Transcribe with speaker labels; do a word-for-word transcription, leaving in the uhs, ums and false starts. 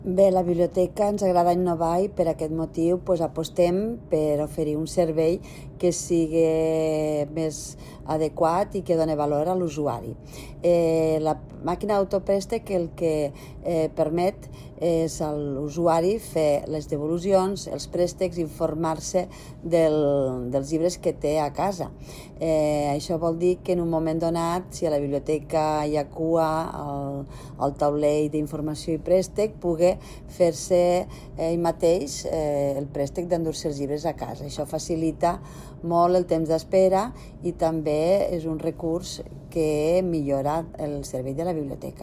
Speaker 1: Bé, la biblioteca ens agrada innovar i per aquest motiu pues, apostem per oferir un servei que sigui més adequat i que doni valor a l'usuari. Eh, la màquina d'autoprèstec el que eh, permet és a l'usuari fer les devolucions, els préstecs, informar-se del, dels llibres que té a casa. Eh, això vol dir que en un moment donat, si a la biblioteca hi ha cua al, al taulell d'informació i préstec, pugui fer-se ell mateix eh, el préstec d'endur-se els llibres a casa. Això facilita molt el temps d'espera i també és un recurs que millora el servei de la biblioteca.